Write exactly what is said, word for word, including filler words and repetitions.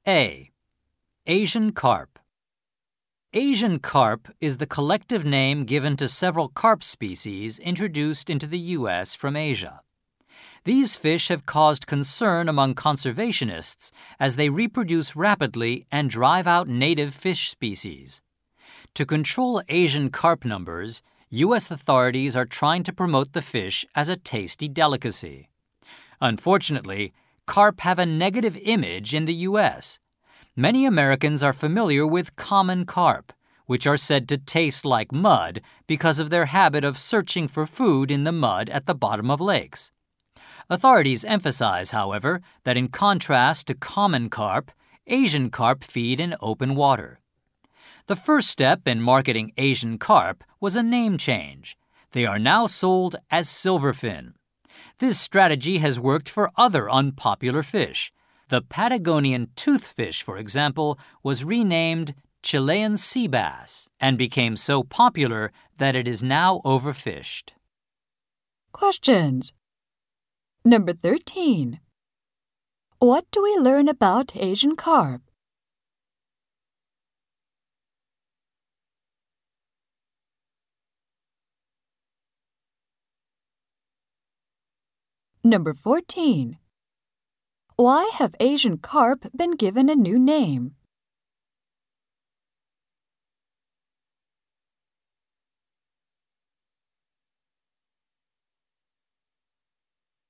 A. Asian carp. Asian carp is the collective name given to several carp species introduced into the U S from Asia. These fish have caused concern among conservationists as they reproduce rapidly and drive out native fish species. To control Asian carp numbers, U S authorities are trying to promote the fish as a tasty delicacy. Unfortunately, carp have a negative image in the U S. Many Americans are familiar with common carp, which are said to taste like mud because of their habit of searching for food in the mud at the bottom of lakes. Authorities emphasize, however, that in contrast to common carp, Asian carp feed in open water. The first step in marketing Asian carp was a name change. They are now sold as silverfin. This strategy has worked for other unpopular fish. The Patagonian toothfish, for example, was renamed Chilean sea bass and became so popular that it is now overfished. Questions. Number thirteen. What do we learn about Asian carp? Number fourteen. Why have Asian carp been given a new name?